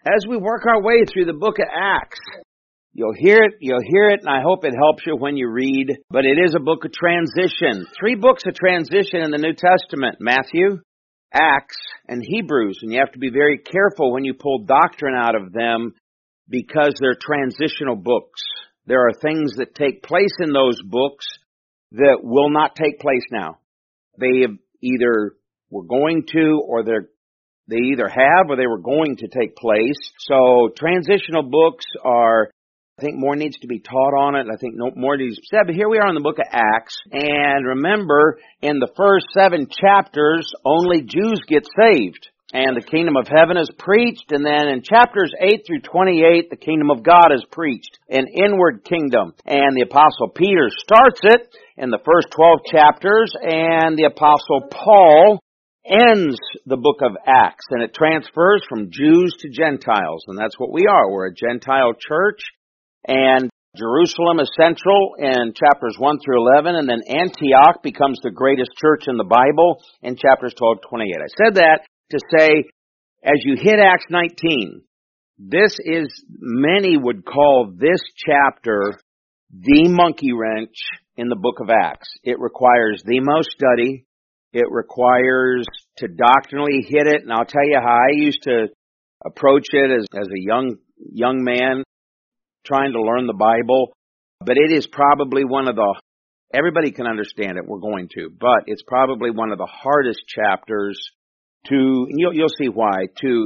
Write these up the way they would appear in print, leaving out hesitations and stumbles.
as we work our way through the book of Acts. You'll hear it, and I hope it helps you when you read. But it is a book of transition. 3 books of transition in the New Testament: Matthew, Acts, and Hebrews. And you have to be very careful when you pull doctrine out of them because they're transitional books. There are things that take place in those books that will not take place now. They either were going to, or they either have or they were going to take place. So transitional books are, I think more needs to be taught on it. I think more needs to be said. But here we are in the book of Acts. And remember, in the first 7 chapters, only Jews get saved. And the kingdom of heaven is preached. And then in chapters 8 through 28, the kingdom of God is preached. An inward kingdom. And the Apostle Peter starts it in the first 12 chapters. And the Apostle Paul ends the book of Acts. And it transfers from Jews to Gentiles. And that's what we are. We're a Gentile church. And Jerusalem is central in chapters 1 through 11, and then Antioch becomes the greatest church in the Bible in chapters 12 to 28. I said that to say, as you hit Acts 19, this is, many would call this chapter the monkey wrench in the book of Acts. It requires the most study. It requires to doctrinally hit it, and I'll tell you how I used to approach it as a young man, trying to learn the Bible, but it is probably one of the, everybody can understand it, we're going to, but it's probably one of the hardest chapters to, and you'll see why,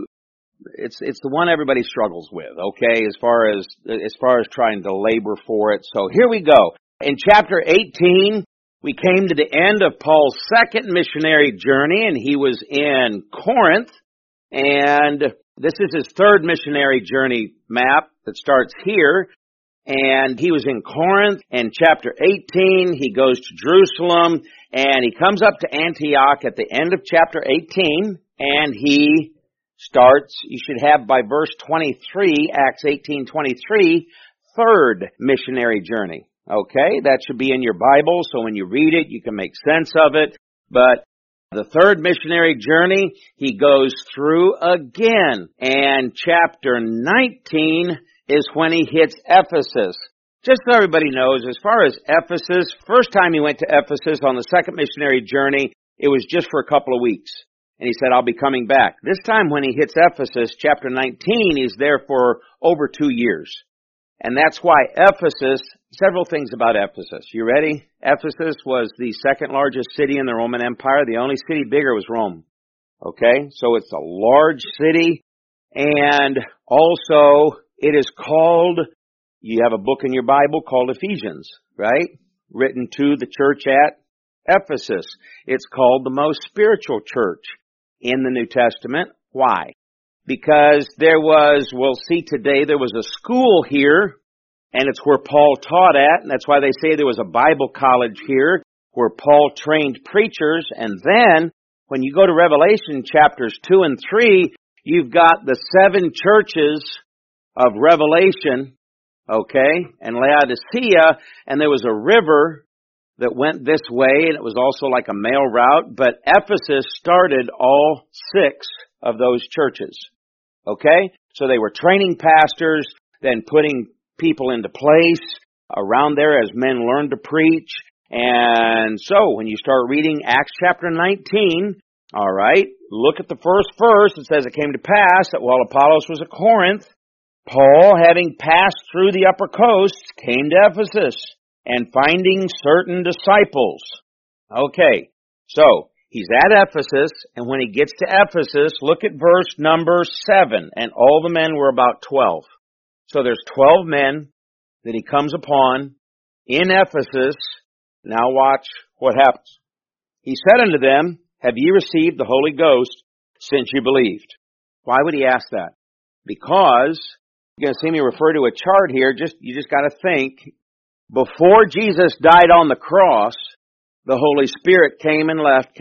it's the one everybody struggles with, okay, as far as trying to labor for it. So here we go. In chapter 18, we came to the end of Paul's second missionary journey, and he was in Corinth, and this is his third missionary journey map that starts here. And he was in Corinth. And chapter 18, he goes to Jerusalem. And he comes up to Antioch at the end of chapter 18. And he starts, you should have by verse 23, Acts 18:23, third missionary journey. Okay, that should be in your Bible. So when you read it, you can make sense of it. But the third missionary journey, he goes through again. And chapter 19 is when he hits Ephesus. Just so everybody knows, as far as Ephesus, first time he went to Ephesus on the second missionary journey, it was just for a couple of weeks. And he said, I'll be coming back. This time when he hits Ephesus, chapter 19, he's there for over 2 years. And that's why Ephesus, several things about Ephesus. You ready? Ephesus was the second largest city in the Roman Empire. The only city bigger was Rome. Okay? So it's a large city. And also, it is called, you have a book in your Bible called Ephesians, right? Written to the church at Ephesus. It's called the most spiritual church in the New Testament. Why? Because we'll see today, there was a school here, and it's where Paul taught at, and that's why they say there was a Bible college here, where Paul trained preachers, and then, when you go to Revelation chapters 2 and 3, you've got the 7 churches of Revelation, okay, and Laodicea, and there was a river that went this way, and it was also like a mail route, but Ephesus started all 6 of those churches. Okay? So they were training pastors, then putting people into place around there as men learned to preach. And so when you start reading Acts chapter 19, all right, look at the first verse. It says, it came to pass that while Apollos was at Corinth, Paul, having passed through the upper coast, came to Ephesus, and finding certain disciples. Okay, so he's at Ephesus, and when he gets to Ephesus, look at verse number 7, and all the men were about 12. So there's 12 men that he comes upon in Ephesus. Now watch what happens. He said unto them, have ye received the Holy Ghost since you believed? Why would he ask that? Because, you're going to see me refer to a chart here, you just got to think, before Jesus died on the cross, the Holy Spirit came and left,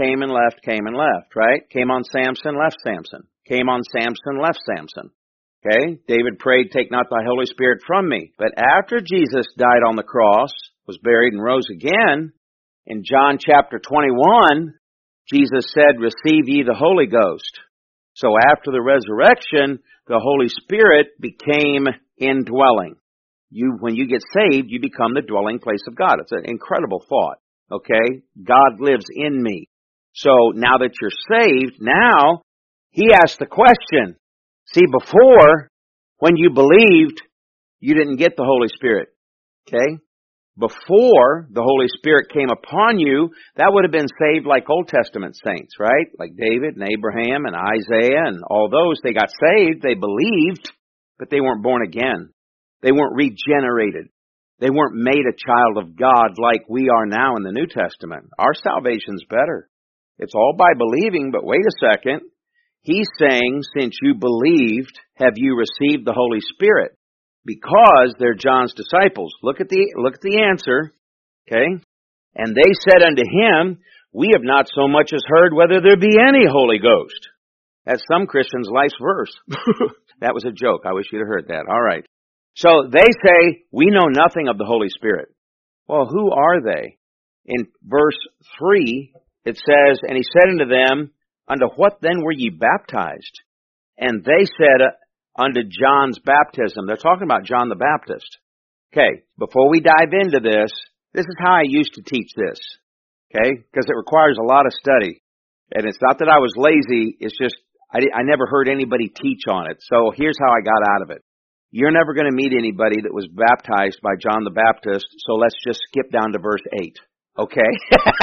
right? Came on Samson, left Samson. Came on Samson, left Samson. Okay? David prayed, take not thy Holy Spirit from me. But after Jesus died on the cross, was buried and rose again, in John chapter 21, Jesus said, receive ye the Holy Ghost. So after the resurrection, the Holy Spirit became indwelling. When you get saved, you become the dwelling place of God. It's an incredible thought. Okay? God lives in me. So now that you're saved, now he asks the question. See, before, when you believed, you didn't get the Holy Spirit. Okay? Before the Holy Spirit came upon you, that would have been saved like Old Testament saints, right? Like David and Abraham and Isaiah and all those. They got saved, they believed, but they weren't born again. They weren't regenerated. They weren't made a child of God like we are now in the New Testament. Our salvation's better. It's all by believing, but wait a second. He's saying, since you believed, have you received the Holy Spirit? Because they're John's disciples. Look at the answer. Okay? And they said unto him, we have not so much as heard whether there be any Holy Ghost. That's some Christians' life's verse. That was a joke. I wish you'd have heard that. All right. So they say, we know nothing of the Holy Spirit. Well, who are they? In verse 3, it says, and he said unto them, unto what then were ye baptized? And they said, unto John's baptism. They're talking about John the Baptist. Okay, before we dive into this is how I used to teach this. Okay, because it requires a lot of study. And it's not that I was lazy, it's just I never heard anybody teach on it. So here's how I got out of it. You're never going to meet anybody that was baptized by John the Baptist, so let's just skip down to verse 8. Okay?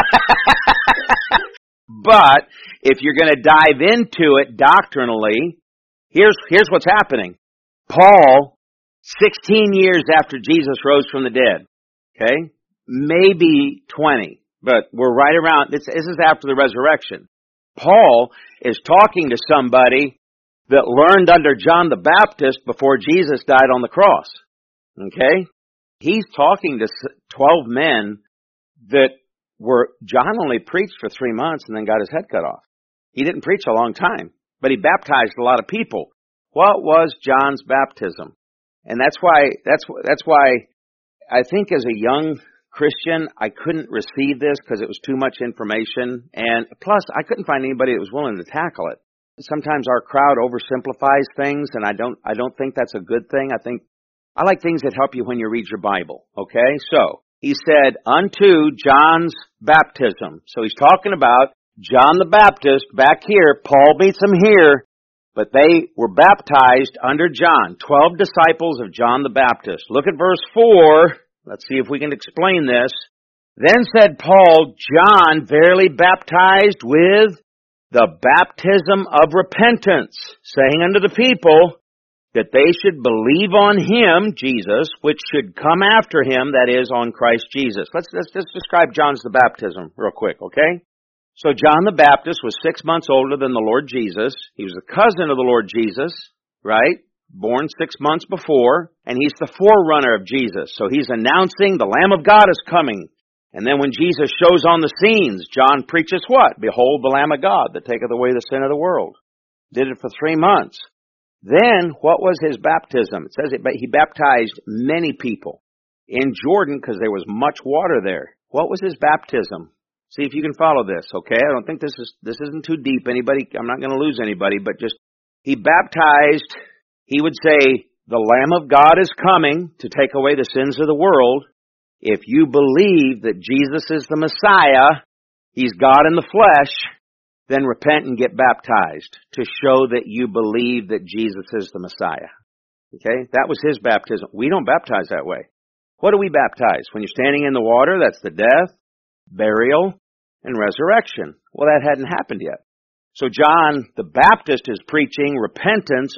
But if you're going to dive into it doctrinally, here's what's happening. Paul, 16 years after Jesus rose from the dead, okay? Maybe 20, but we're right around, this is after the resurrection. Paul is talking to somebody that learned under John the Baptist before Jesus died on the cross. Okay? He's talking to 12 men that John only preached for 3 months and then got his head cut off. He didn't preach a long time, but he baptized a lot of people. What was John's baptism? And that's why I think as a young Christian, I couldn't receive this because it was too much information. And plus, I couldn't find anybody that was willing to tackle it. Sometimes our crowd oversimplifies things, and I don't think that's a good thing. I like things that help you when you read your Bible. Okay? So, he said, unto John's baptism. So he's talking about John the Baptist back here. Paul meets him here, but they were baptized under John. 12 disciples of John the Baptist. Look at verse 4. Let's see if we can explain this. Then said Paul, John verily baptized with the baptism of repentance, saying unto the people that they should believe on him, Jesus, which should come after him, that is, on Christ Jesus. Let's just describe John's the baptism real quick, okay? So John the Baptist was 6 months older than the Lord Jesus. He was a cousin of the Lord Jesus, right? Born 6 months before, and he's the forerunner of Jesus. So he's announcing the Lamb of God is coming. And then when Jesus shows on the scenes, John preaches what? Behold the Lamb of God that taketh away the sin of the world. Did it for 3 months. Then, what was his baptism? It says he baptized many people in Jordan because there was much water there. What was his baptism? See if you can follow this, okay? I don't think this isn't too deep. I'm not going to lose anybody, but just, he baptized, he would say, the Lamb of God is coming to take away the sins of the world. If you believe that Jesus is the Messiah, he's God in the flesh, then repent and get baptized to show that you believe that Jesus is the Messiah. Okay? That was his baptism. We don't baptize that way. What do we baptize? When you're standing in the water, that's the death, burial, and resurrection. Well, that hadn't happened yet. So John the Baptist is preaching repentance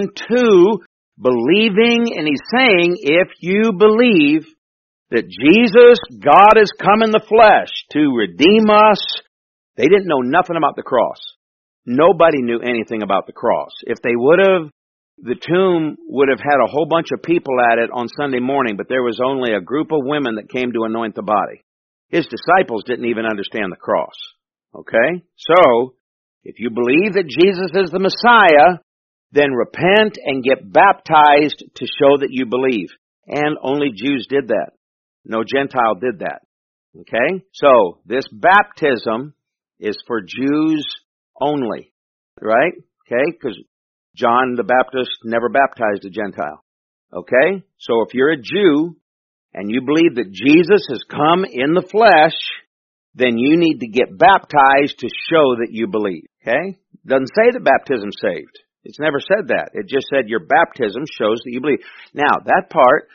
unto believing, and he's saying, if you believe that Jesus, God has come in the flesh to redeem us. They didn't know nothing about the cross. Nobody knew anything about the cross. If they would have, the tomb would have had a whole bunch of people at it on Sunday morning, but there was only a group of women that came to anoint the body. His disciples didn't even understand the cross. Okay? So, if you believe that Jesus is the Messiah, then repent and get baptized to show that you believe. And only Jews did that. No Gentile did that. Okay? So, this baptism is for Jews only. Right? Okay? Because John the Baptist never baptized a Gentile. Okay? So if you're a Jew and you believe that Jesus has come in the flesh, then you need to get baptized to show that you believe. Okay? Doesn't say that baptism saved. It's never said that. It just said your baptism shows that you believe. Now, that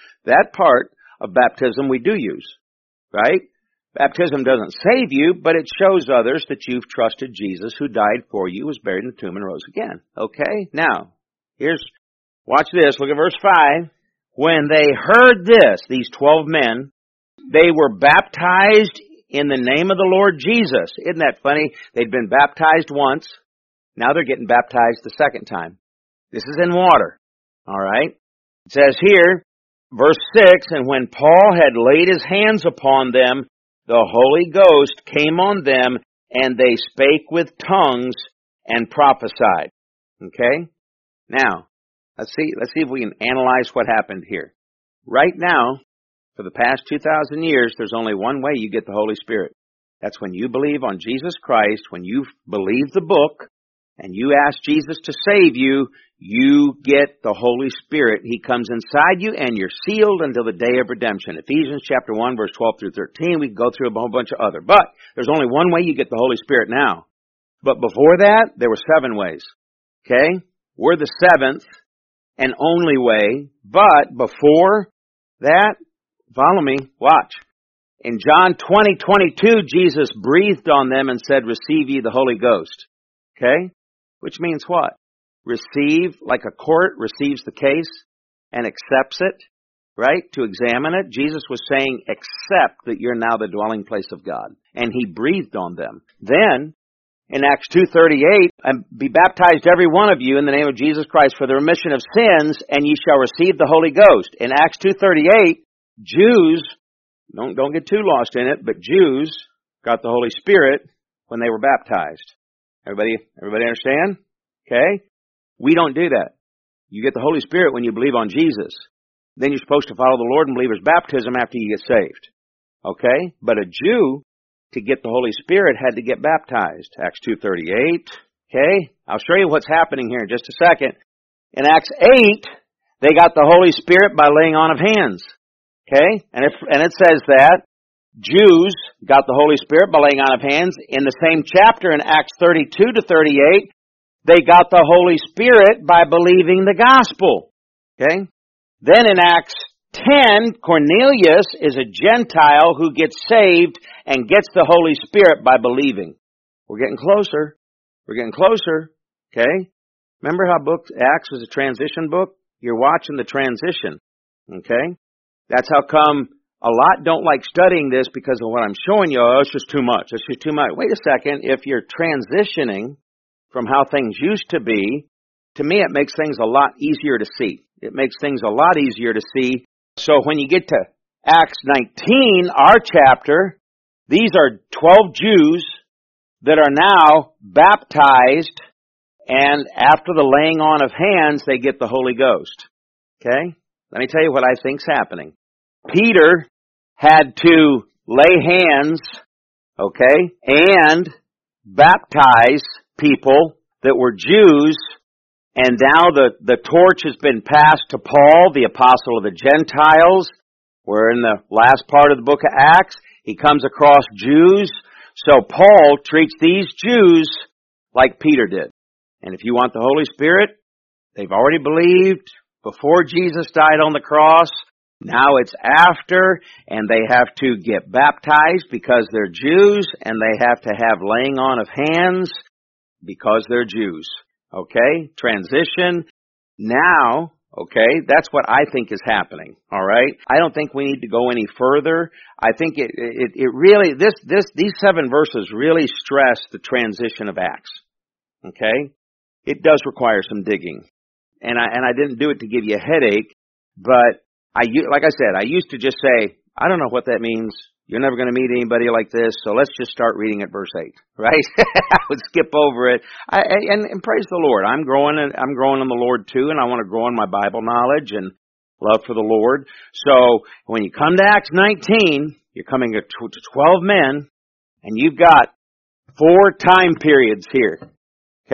part of baptism we do use, right? Baptism doesn't save you, but it shows others that you've trusted Jesus who died for you, was buried in the tomb, and rose again. Okay? Now, watch this. Look at verse 5. When they heard this, these 12 men, they were baptized in the name of the Lord Jesus. Isn't that funny? They'd been baptized once. Now they're getting baptized the second time. This is in water. All right? It says here, verse 6, and when Paul had laid his hands upon them, the Holy Ghost came on them, and they spake with tongues and prophesied. Okay? Now, let's see if we can analyze what happened here. Right now, for the past 2,000 years, there's only one way you get the Holy Spirit. That's when you believe on Jesus Christ, when you believe the book, and you ask Jesus to save you, you get the Holy Spirit. He comes inside you, and you're sealed until the day of redemption. Ephesians chapter 1, verse 12 through 13. We can go through a whole bunch of other. But there's only one way you get the Holy Spirit now. But before that, there were 7 ways. Okay? We're the 7th and only way. But before that, follow me, watch. In John 20:22, Jesus breathed on them and said, receive ye the Holy Ghost. Okay? Which means what? Receive, like a court receives the case and accepts it, right? To examine it. Jesus was saying, accept that you're now the dwelling place of God. And He breathed on them. Then, in Acts 2:38, and be baptized every one of you in the name of Jesus Christ for the remission of sins, and ye shall receive the Holy Ghost. In Acts 2:38, Jews, don't get too lost in it, but Jews got the Holy Spirit when they were baptized. Everybody understand? Okay? We don't do that. You get the Holy Spirit when you believe on Jesus. Then you're supposed to follow the Lord in believer's baptism after you get saved. Okay? But a Jew, to get the Holy Spirit, had to get baptized. Acts 2:38. Okay? I'll show you what's happening here in just a second. In Acts 8, they got the Holy Spirit by laying on of hands. Okay? And it says that Jews got the Holy Spirit by laying on of hands. In the same chapter, in Acts 32-38, they got the Holy Spirit by believing the gospel. Okay? Then in Acts 10, Cornelius is a Gentile who gets saved and gets the Holy Spirit by believing. We're getting closer. We're getting closer. Okay? Remember how Acts was a transition book? You're watching the transition. Okay? That's how come a lot don't like studying this, because of what I'm showing you. Oh, it's just too much. It's just too much. Wait a second. If you're transitioning from how things used to be, to me it makes things a lot easier to see. It makes things a lot easier to see. So when you get to Acts 19, our chapter, these are 12 Jews that are now baptized, and after the laying on of hands, they get the Holy Ghost. Okay? Let me tell you what I think's happening. Peter had to lay hands, okay, and baptize people that were Jews, and now the torch has been passed to Paul, the apostle of the Gentiles. We're in the last part of the book of Acts. He comes across Jews, so Paul treats these Jews like Peter did. And if you want the Holy Spirit, they've already believed before Jesus died on the cross. Now it's after, and they have to get baptized because they're Jews, and they have to have laying on of hands because they're Jews. Okay? Transition. Now, okay, that's what I think is happening. All right? I don't think we need to go any further. I think it really, these 7 verses really stress the transition of Acts. Okay? It does require some digging. And I didn't do it to give you a headache, but like I said, I used to just say, I don't know what that means. You're never going to meet anybody like this, so let's just start reading at verse 8, right? I would skip over it. And praise the Lord. I'm growing in the Lord too, and I want to grow in my Bible knowledge and love for the Lord. So when you come to Acts 19, you're coming to 12 men, and you've got 4 time periods here. Okay?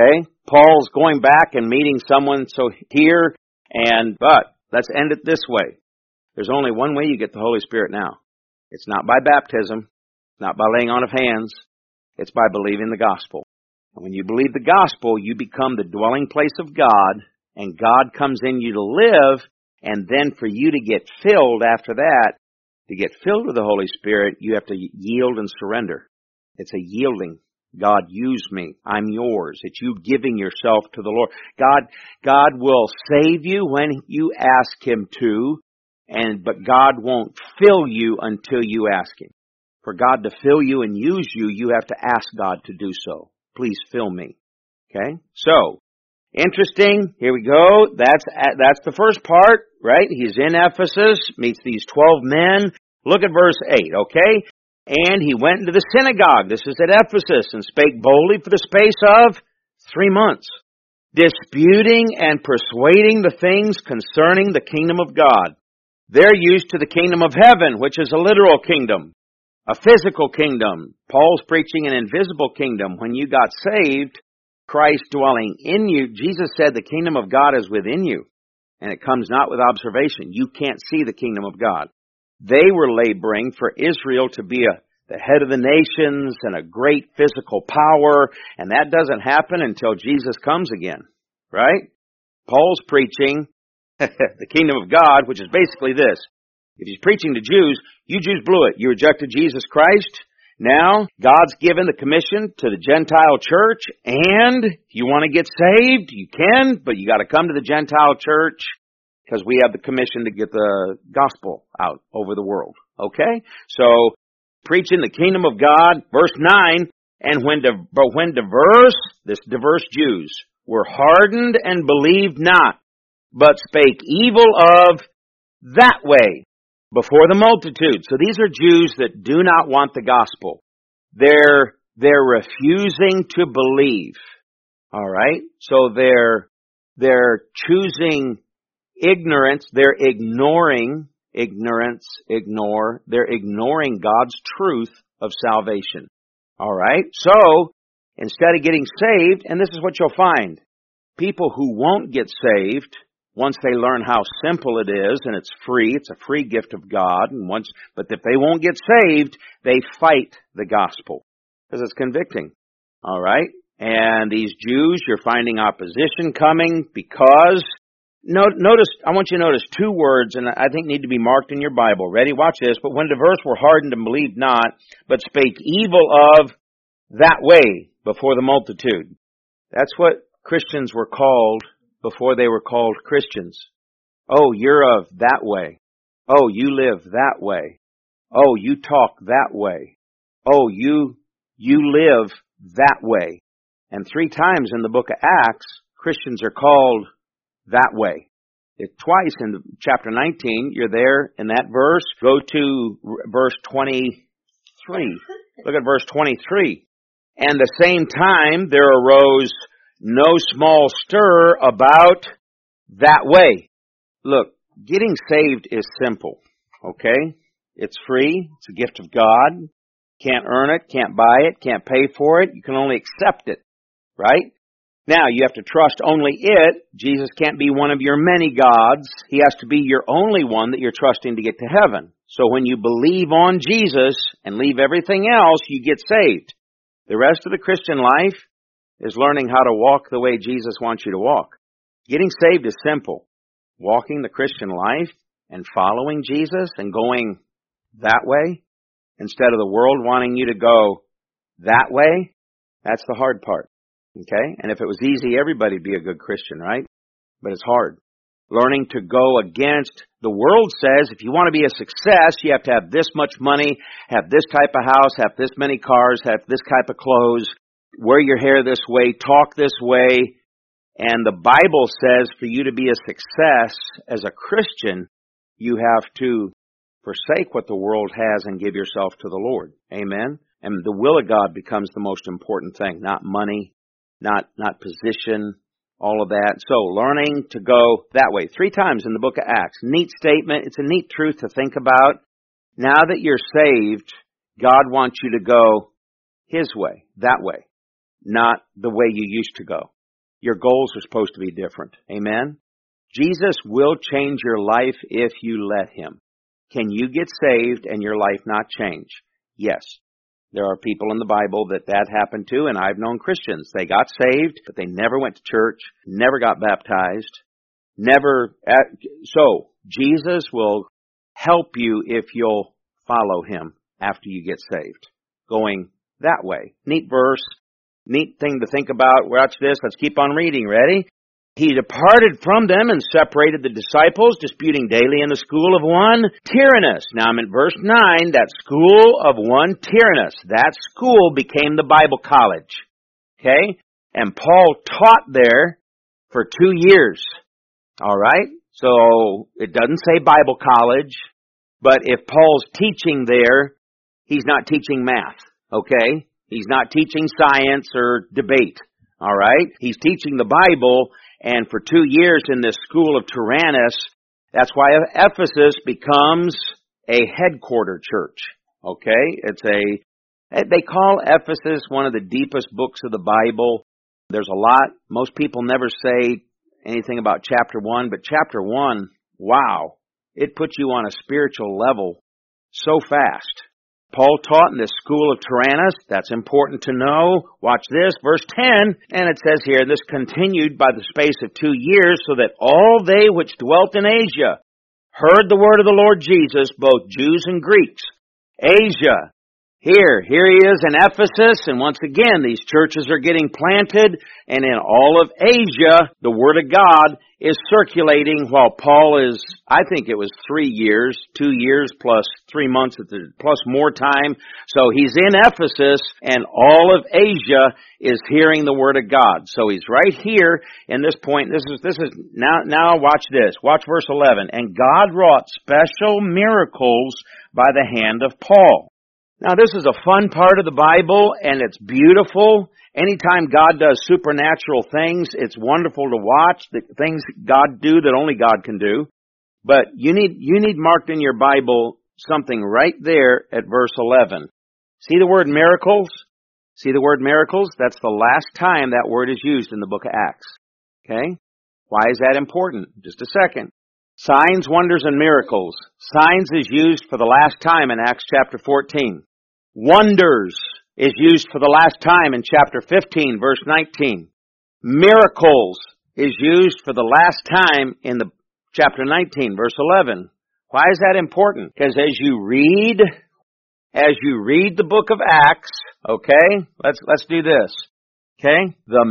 Paul's going back and meeting someone here, but let's end it this way. There's only one way you get the Holy Spirit now. It's not by baptism, not by laying on of hands. It's by believing the gospel. And when you believe the gospel, you become the dwelling place of God, and God comes in you to live, and then for you to get filled after that, to get filled with the Holy Spirit, you have to yield and surrender. It's a yielding. God, use me. I'm yours. It's you giving yourself to the Lord. God will save you when you ask Him to, but God won't fill you until you ask Him. For God to fill you and use you, you have to ask God to do so. Please fill me. Okay? So, interesting. Here we go. That's the first part, right? He's in Ephesus, meets these 12 men. Look at verse 8, okay? And he went into the synagogue, this is at Ephesus, and spake boldly for the space of 3 months, disputing and persuading the things concerning the kingdom of God. They're used to the kingdom of heaven, which is a literal kingdom, a physical kingdom. Paul's preaching an invisible kingdom. When you got saved, Christ dwelling in you, Jesus said the kingdom of God is within you, and it comes not with observation. You can't see the kingdom of God. They were laboring for Israel to be the head of the nations and a great physical power, and that doesn't happen until Jesus comes again, right? Paul's preaching the kingdom of God, which is basically this. If he's preaching to Jews, you Jews blew it. You rejected Jesus Christ. Now, God's given the commission to the Gentile church, and if you want to get saved, you can, but you got to come to the Gentile church, because we have the commission to get the gospel out over the world. Okay? So, preaching the kingdom of God, verse 9, and when diverse Jews were hardened and believed not, but spake evil of that way before the multitude. So these are Jews that do not want the gospel. They're refusing to believe. All right? So they're choosing ignorance, they're ignoring God's truth of salvation. All right? So, instead of getting saved, and this is what you'll find, people who won't get saved, once they learn how simple it is, and it's a free gift of God, but if they won't get saved, they fight the gospel, because it's convicting. All right? And these Jews, you're finding opposition coming because notice, I want you to notice 2 words, and I think need to be marked in your Bible. Ready? Watch this. But when diverse were hardened and believed not, but spake evil of that way before the multitude. That's what Christians were called before they were called Christians. Oh, you're of that way. Oh, you live that way. Oh, you talk that way. Oh, you live that way. And 3 times in the book of Acts, Christians are called that way. Twice in chapter 19, you're there in that verse. Go to verse 23. Look at verse 23. And the same time there arose no small stir about that way. Look, getting saved is simple, okay? It's free. It's a gift of God. Can't earn it, can't buy it, can't pay for it. You can only accept it, right? Now, you have to trust only it. Jesus can't be one of your many gods. He has to be your only one that you're trusting to get to heaven. So when you believe on Jesus and leave everything else, you get saved. The rest of the Christian life is learning how to walk the way Jesus wants you to walk. Getting saved is simple. Walking the Christian life and following Jesus and going that way instead of the world wanting you to go that way, that's the hard part. Okay? And if it was easy, everybody'd be a good Christian, right? But it's hard. Learning to go against, the world says if you want to be a success, you have to have this much money, have this type of house, have this many cars, have this type of clothes, wear your hair this way, talk this way. And the Bible says for you to be a success as a Christian, you have to forsake what the world has and give yourself to the Lord. Amen? And the will of God becomes the most important thing, not money, not position, all of that. So learning to go that way. 3 times in the book of Acts. Neat statement. It's a neat truth to think about. Now that you're saved, God wants you to go His way, that way, not the way you used to go. Your goals are supposed to be different. Amen? Jesus will change your life if you let Him. Can you get saved and your life not change? Yes. There are people in the Bible that happened to, and I've known Christians. They got saved, but they never went to church, never got baptized, So, Jesus will help you if you'll follow Him after you get saved. Going that way. Neat verse. Neat thing to think about. Watch this. Let's keep on reading. Ready? He departed from them and separated the disciples, disputing daily in the school of one Tyrannus. Now I'm in verse 9. That school of one Tyrannus. That school became the Bible college. Okay? And Paul taught there for 2 years. All right? So it doesn't say Bible college, but if Paul's teaching there, he's not teaching math. Okay? He's not teaching science or debate. All right? He's teaching the Bible. And for 2 years in this school of Tyrannus, that's why Ephesus becomes a headquarter church. Okay? They call Ephesus one of the deepest books of the Bible. There's a lot. Most people never say anything about chapter 1, but chapter 1, wow, it puts you on a spiritual level so fast. Paul taught in this school of Tyrannus. That's important to know. Watch this, verse 10, and it says here, this continued by the space of 2 years, so that all they which dwelt in Asia heard the word of the Lord Jesus, both Jews and Greeks. Asia. Here he is in Ephesus, and once again, these churches are getting planted, and in all of Asia, the Word of God is circulating while Paul is, I think it was 3 years, 2 years plus 3 months, plus more time. So he's in Ephesus, and all of Asia is hearing the Word of God. So he's right here in this point. This is now watch this. Watch verse 11. And God wrought special miracles by the hand of Paul. Now, this is a fun part of the Bible, and it's beautiful. Anytime God does supernatural things, it's wonderful to watch, the things God do that only God can do. But you need marked in your Bible something right there at verse 11. See the word miracles? See the word miracles? That's the last time that word is used in the book of Acts. Okay? Why is that important? Just a second. Signs, wonders, and miracles. Signs is used for the last time in Acts chapter 14. Wonders is used for the last time in chapter 15, verse 19. Miracles is used for the last time in the chapter 19, verse 11. Why is that important? Because as you read the book of Acts, okay, let's do this. Okay? The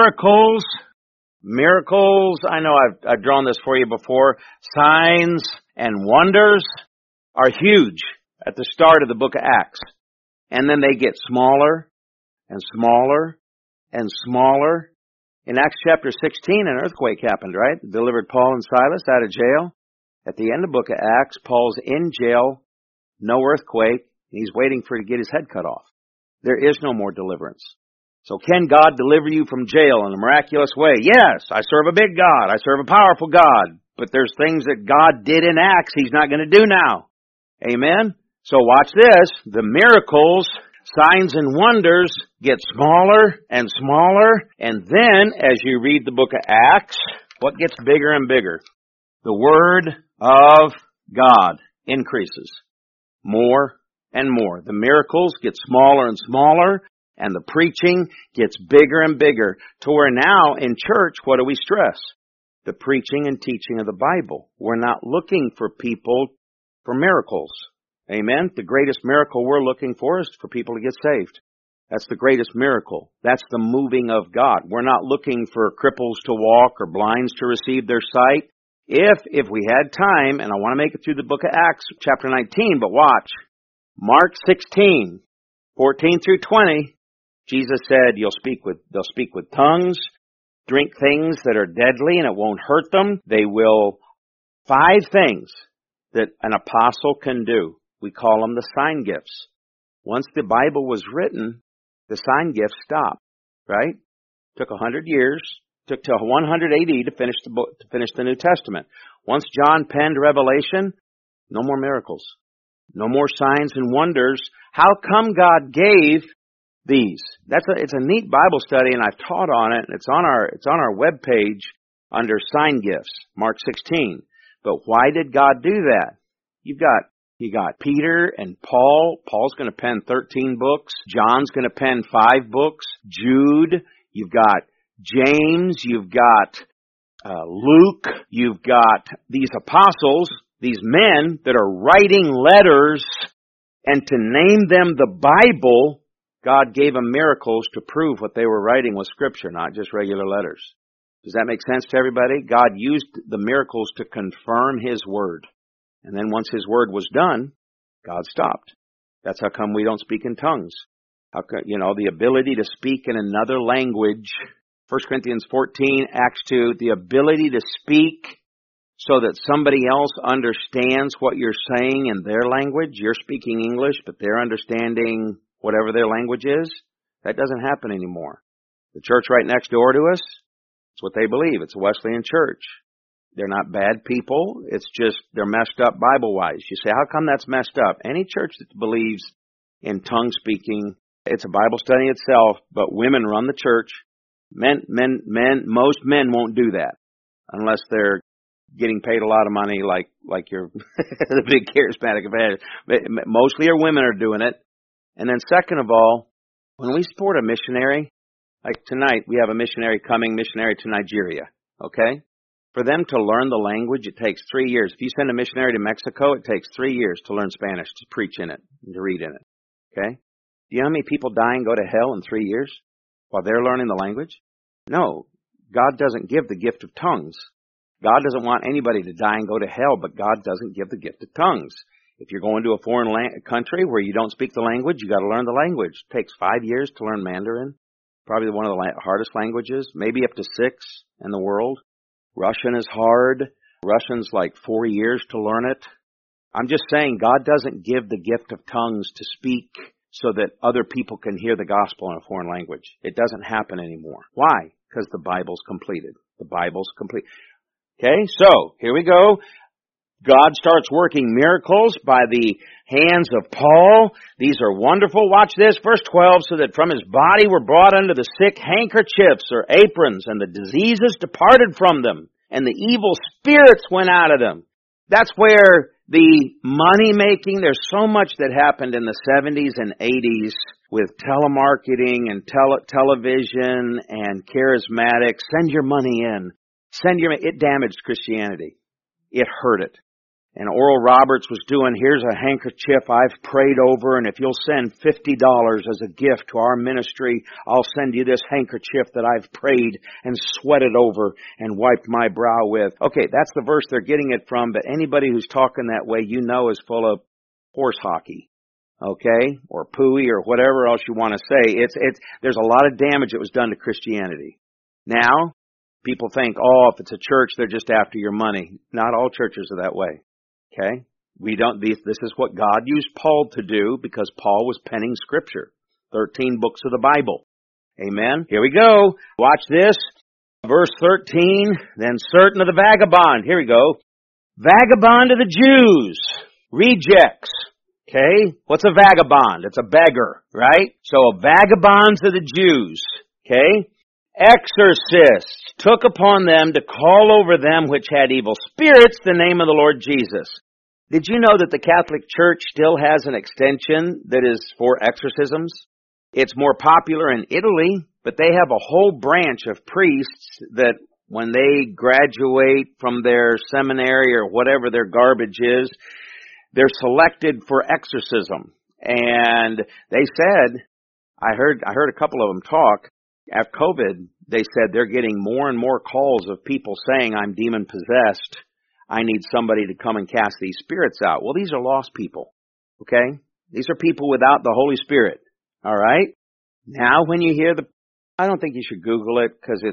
miracles, I know I've drawn this for you before, signs and wonders are huge at the start of the book of Acts. And then they get smaller and smaller and smaller. In Acts chapter 16, an earthquake happened, right? Delivered Paul and Silas out of jail. At the end of the book of Acts, Paul's in jail, no earthquake, and he's waiting for to get his head cut off. There is no more deliverance. So can God deliver you from jail in a miraculous way? Yes, I serve a big God. I serve a powerful God. But there's things that God did in Acts He's not going to do now. Amen? So watch this. The miracles, signs and wonders get smaller and smaller. And then, as you read the book of Acts, what gets bigger and bigger? The Word of God increases more and more. The miracles get smaller and smaller, and the preaching gets bigger and bigger. To where now, in church, what do we stress? The preaching and teaching of the Bible. We're not looking for people for miracles. Amen? The greatest miracle we're looking for is for people to get saved. That's the greatest miracle. That's the moving of God. We're not looking for cripples to walk or blinds to receive their sight. If we had time, and I want to make it through the book of Acts, chapter 19, but watch. Mark 16, 14 through 20, Jesus said, they'll speak with tongues, drink things that are deadly, and it won't hurt them. They will, 5 things that an apostle can do. We call them the sign gifts. Once the Bible was written, the sign gifts stopped, right? Took 100 years, took till 100 AD to finish the book, to finish the New Testament. Once John penned Revelation, no more miracles, no more signs and wonders. How come God gave It's a neat Bible study, and I've taught on it. It's on our webpage under sign gifts, Mark 16. But why did God do that? You got Peter and Paul. Paul's going to pen 13 books. John's going to pen 5 books. Jude. You've got James. You've got Luke. You've got these apostles, these men that are writing letters, and to name them the Bible, God gave them miracles to prove what they were writing was Scripture, not just regular letters. Does that make sense to everybody? God used the miracles to confirm His Word. And then once His Word was done, God stopped. That's how come we don't speak in tongues. The ability to speak in another language, 1 Corinthians 14, Acts 2, the ability to speak so that somebody else understands what you're saying in their language. You're speaking English, but they're understanding whatever their language is. That doesn't happen anymore. The church right next door to us, it's what they believe. It's a Wesleyan church. They're not bad people. It's just they're messed up Bible-wise. You say, how come that's messed up? Any church that believes in tongue speaking, it's a Bible study itself, but women run the church. Most men won't do that unless they're getting paid a lot of money like you're the big charismatic evangelist. Mostly our women are doing it. And then second of all, when we support a missionary, like tonight we have a missionary to Nigeria, okay? For them to learn the language, it takes 3 years. If you send a missionary to Mexico, it takes 3 years to learn Spanish, to preach in it, and to read in it. Okay? Do you know how many people die and go to hell in 3 years while they're learning the language? No. God doesn't give the gift of tongues. God doesn't want anybody to die and go to hell, but God doesn't give the gift of tongues. If you're going to a foreign country where you don't speak the language, you got to learn the language. It takes 5 years to learn Mandarin. Probably one of the hardest languages, maybe up to 6 in the world. Russian is hard. Russian's like 4 years to learn it. I'm just saying God doesn't give the gift of tongues to speak so that other people can hear the gospel in a foreign language. It doesn't happen anymore. Why? Because the Bible's completed. The Bible's complete. Okay, so here we go. God starts working miracles by the hands of Paul. These are wonderful. Watch this, verse 12, so that from his body were brought unto the sick handkerchiefs or aprons, and the diseases departed from them, and the evil spirits went out of them. That's where the money making, there's so much that happened in the 70s and 80s with telemarketing and television and charismatics. Send your money in. It damaged Christianity. It hurt it. And Oral Roberts was doing, here's a handkerchief I've prayed over, and if you'll send $50 as a gift to our ministry, I'll send you this handkerchief that I've prayed and sweated over and wiped my brow with. Okay, that's the verse they're getting it from, but anybody who's talking that way, you know, is full of horse hockey. Okay? Or pooey or whatever else you want to say. There's a lot of damage that was done to Christianity. Now, people think, if it's a church, they're just after your money. Not all churches are that way. Okay? This is what God used Paul to do because Paul was penning Scripture. 13 books of the Bible. Amen? Here we go. Watch this. Verse 13. Then certain of the vagabond. Here we go. Vagabond of the Jews. Rejects. Okay? What's a vagabond? It's a beggar, right? So vagabonds of the Jews. Okay? Exorcists took upon them to call over them which had evil spirits the name of the Lord Jesus. Did you know that the Catholic Church still has an extension that is for exorcisms? It's more popular in Italy, but they have a whole branch of priests that when they graduate from their seminary or whatever their garbage is, they're selected for exorcism. And they said, I heard a couple of them talk, after COVID, they said they're getting more and more calls of people saying, I'm demon-possessed. I need somebody to come and cast these spirits out. Well, these are lost people, okay? These are people without the Holy Spirit, all right? Now, when you hear I don't think you should Google it because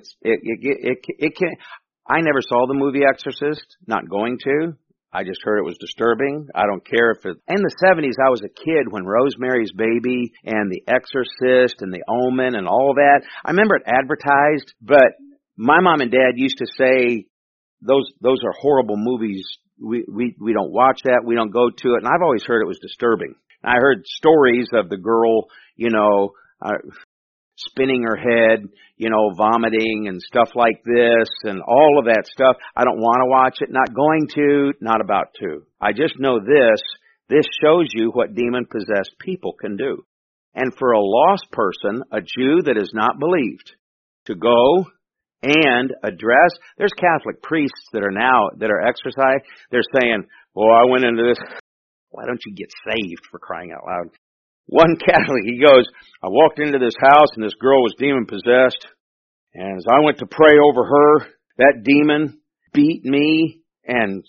it can. I never saw the movie Exorcist, not going to. I just heard it was disturbing. I don't care if it... In the 70s, I was a kid when Rosemary's Baby and The Exorcist and The Omen and all that. I remember it advertised, but my mom and dad used to say, those are horrible movies. We don't watch that. We don't go to it. And I've always heard it was disturbing. I heard stories of the girl, spinning her head, vomiting and stuff like this and all of that stuff. I don't want to watch it, not going to, not about to. I just know this shows you what demon-possessed people can do. And for a lost person, a Jew that is not believed, to go and address, there's Catholic priests that are exercising, they're saying, well, I went into this, why don't you get saved, for crying out loud? One Catholic, he goes, I walked into this house and this girl was demon-possessed, and as I went to pray over her, that demon beat me and,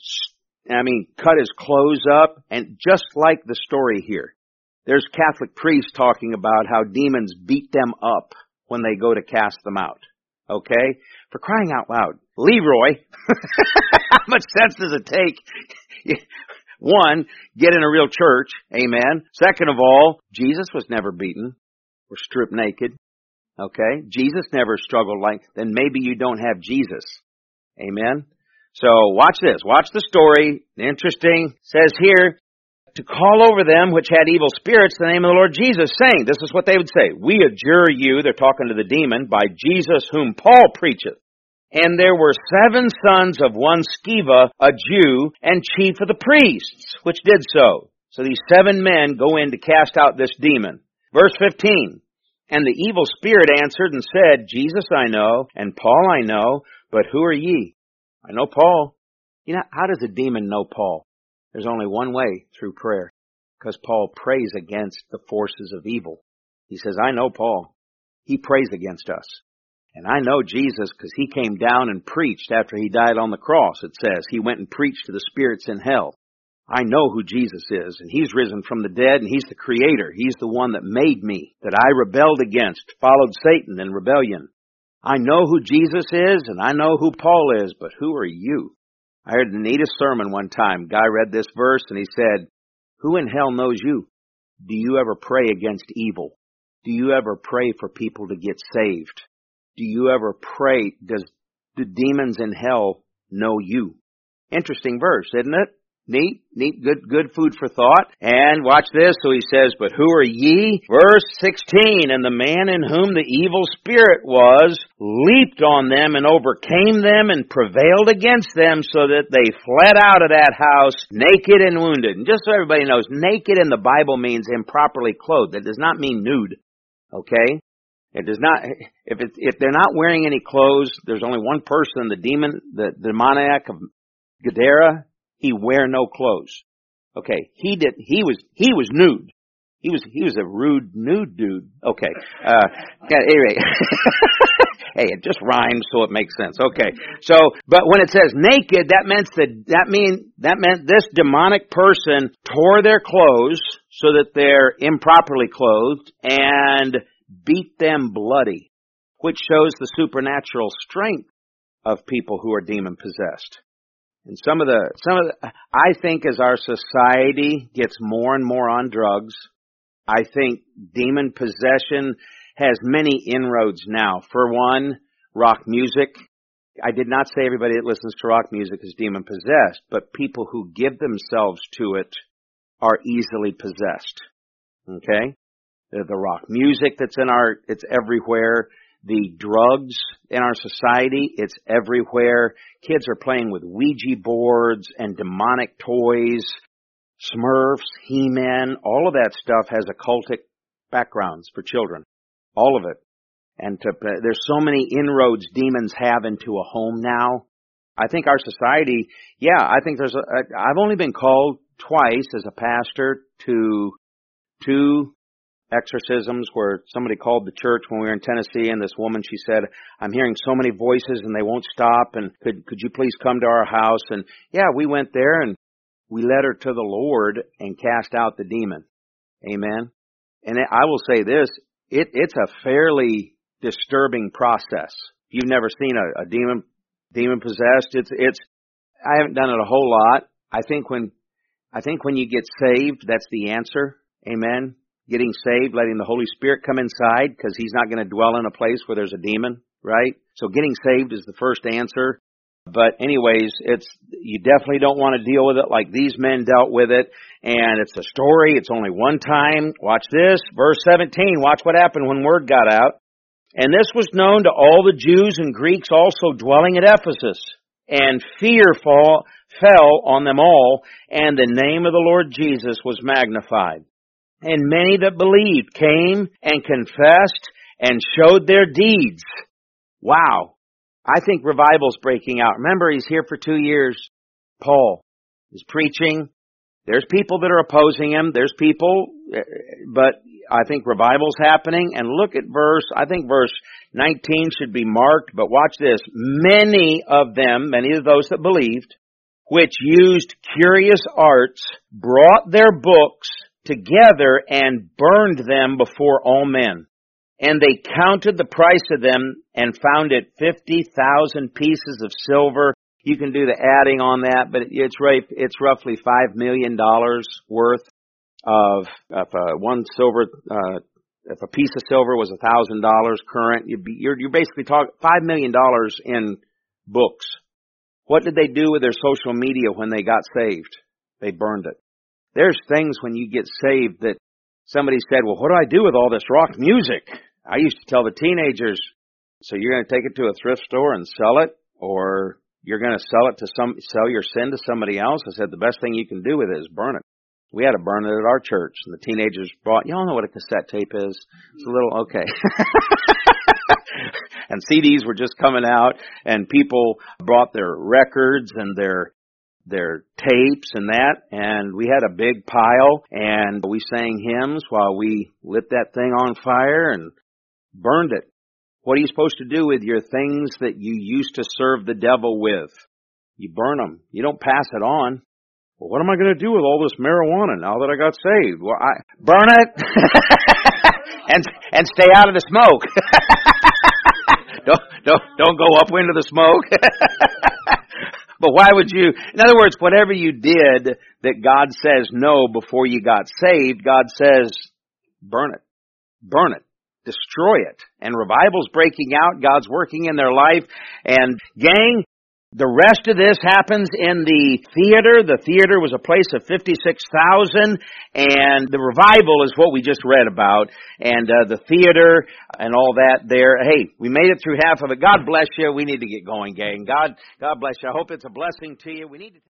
cut his clothes up, and just like the story here, there's Catholic priests talking about how demons beat them up when they go to cast them out. Okay? For crying out loud. Leroy, how much sense does it take? One, get in a real church. Amen. Second of all, Jesus was never beaten or stripped naked. Okay? Jesus never struggled then maybe you don't have Jesus. Amen. So watch this. Watch the story. Interesting. It says here, to call over them which had evil spirits the name of the Lord Jesus, saying, this is what they would say, we adjure you, they're talking to the demon, by Jesus whom Paul preacheth. And there were 7 sons of one Sceva, a Jew, and chief of the priests, which did so. So these 7 men go in to cast out this demon. Verse 15, and the evil spirit answered and said, Jesus I know, and Paul I know, but who are ye? I know Paul. How does a demon know Paul? There's only one way, through prayer, because Paul prays against the forces of evil. He says, I know Paul. He prays against us. And I know Jesus because he came down and preached after he died on the cross, it says. He went and preached to the spirits in hell. I know who Jesus is, and he's risen from the dead, and he's the creator. He's the one that made me, that I rebelled against, followed Satan in rebellion. I know who Jesus is, and I know who Paul is, but who are you? I heard the neatest sermon one time. Guy read this verse and he said, who in hell knows you? Do you ever pray against evil? Do you ever pray for people to get saved? Do you ever pray, does the demons in hell know you? Interesting verse, isn't it? Neat, good food for thought. And watch this. So he says, but who are ye? Verse 16, and the man in whom the evil spirit was leaped on them and overcame them and prevailed against them so that they fled out of that house naked and wounded. And just so everybody knows, naked in the Bible means improperly clothed. It does not mean nude. Okay? It does not, if they're not wearing any clothes, there's only one person, the demoniac of Gadara, he wear no clothes. Okay, he was nude. He was a rude nude dude. Okay, anyway, hey, it just rhymes so it makes sense. Okay, so but when it says naked, that meant this demonic person tore their clothes so that they're improperly clothed and beat them bloody, which shows the supernatural strength of people who are demon possessed. And some of the, I think as our society gets more and more on drugs, I think demon possession has many inroads now. For one, rock music. I did not say everybody that listens to rock music is demon possessed, but people who give themselves to it are easily possessed. Okay? The rock music that's it's everywhere. The drugs in our society, it's everywhere. Kids are playing with Ouija boards and demonic toys, Smurfs, He-Man, all of that stuff has occultic backgrounds for children. All of it. And there's so many inroads demons have into a home now. I think our society, I think I've only been called twice as a pastor to 2 exorcisms where somebody called the church when we were in Tennessee, and this woman, she said, I'm hearing so many voices and they won't stop, and could you please come to our house? And we went there and we led her to the Lord and cast out the demon. Amen. And I will say this, it's a fairly disturbing process. If you've never seen a demon possessed, I haven't done it a whole lot. I think when you get saved, that's the answer. Amen. Getting saved, letting the Holy Spirit come inside, because he's not going to dwell in a place where there's a demon, right? So getting saved is the first answer. But anyways, you definitely don't want to deal with it like these men dealt with it. And it's a story. It's only one time. Watch this. Verse 17. Watch what happened when word got out. And this was known to all the Jews and Greeks also dwelling at Ephesus. And fear fell on them all, and the name of the Lord Jesus was magnified. And many that believed came and confessed and showed their deeds. Wow. I think revival's breaking out. Remember, he's here for 2 years. Paul is preaching. There's people that are opposing him. There's people, but I think revival's happening. And look at verse 19 should be marked, but watch this. Many of those that believed, which used curious arts, brought their books together and burned them before all men. And they counted the price of them and found it 50,000 pieces of silver. You can do the adding on that, but it's roughly $5 million worth of if a piece of silver was $1,000 current, you're basically talking $5 million in books. What did they do with their social media when they got saved? They burned it. There's things when you get saved that somebody said, well, what do I do with all this rock music? I used to tell the teenagers, so you're going to take it to a thrift store and sell it, or you're going to sell your sin to somebody else? I said, the best thing you can do with it is burn it. We had to burn it at our church, and the teenagers y'all know what a cassette tape is. It's a little, okay. And CDs were just coming out, and people brought their records and their tapes and that, and we had a big pile, and we sang hymns while we lit that thing on fire and burned it. What are you supposed to do with your things that you used to serve the devil with? You burn them. You don't pass it on. Well, what am I going to do with all this marijuana now that I got saved? Well, I burn it and stay out of the smoke. Don't go up into the smoke. But why would you? In other words, whatever you did that God says no before you got saved, God says burn it. Burn it. Destroy it. And revival's breaking out. God's working in their life. And gang, the rest of this happens in the theater. The theater was a place of 56,000, and the revival is what we just read about. And the theater and all that there. Hey, we made it through half of it. God bless you. We need to get going, gang. God bless you. I hope it's a blessing to you. We need to